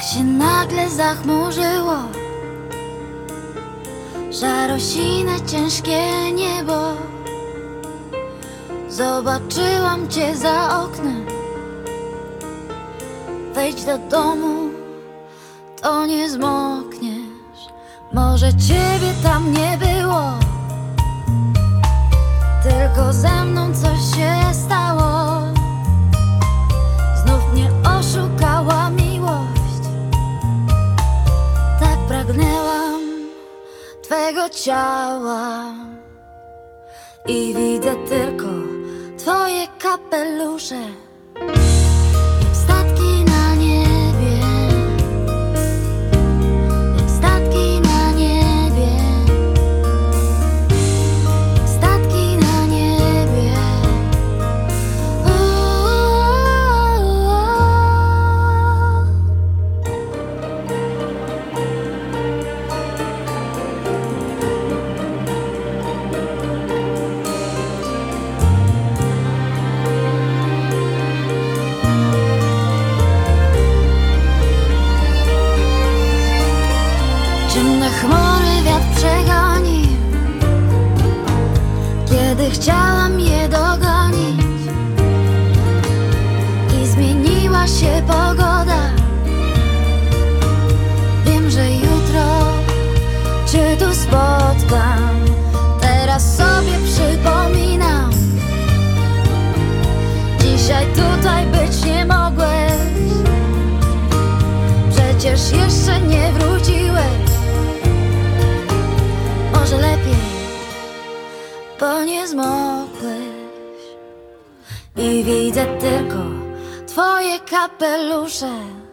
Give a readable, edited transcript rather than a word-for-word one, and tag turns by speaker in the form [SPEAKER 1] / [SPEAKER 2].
[SPEAKER 1] się nagle zachmurzyło, żarosine ciężkie niebo. Zobaczyłam cię za oknem. Wejdź do domu, to nie zmokniesz. Może ciebie tam nie było, tylko ze mną coś się stało. Znów mnie oszukała miłość. Tak pragnęłam twego ciała i widzę tylko twoje kapelusze, jak statki na niebie, jak statki na niebie, jak statki na niebie. Ciemne chmury wiatr przegoni, kiedy chciałam je dogonić. I zmieniła się pogoda. Wiem, że jutro cię tu spotkam. Teraz sobie przypominam, dzisiaj tutaj być nie mogłeś. Przecież jeszcze nie wróciłeś. Może lepiej, bo nie zmokłeś. I widzę tylko twoje kapelusze,